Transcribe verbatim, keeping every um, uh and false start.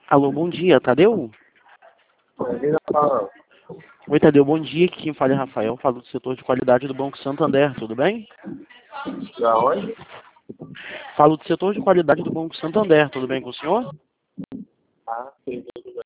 Alô, bom dia, Tadeu? Oi, Tadeu, bom dia. Aqui quem fala é Rafael, falo do setor de qualidade do Banco Santander, tudo bem? Da onde? Falo do setor de qualidade do Banco Santander, tudo bem com o senhor?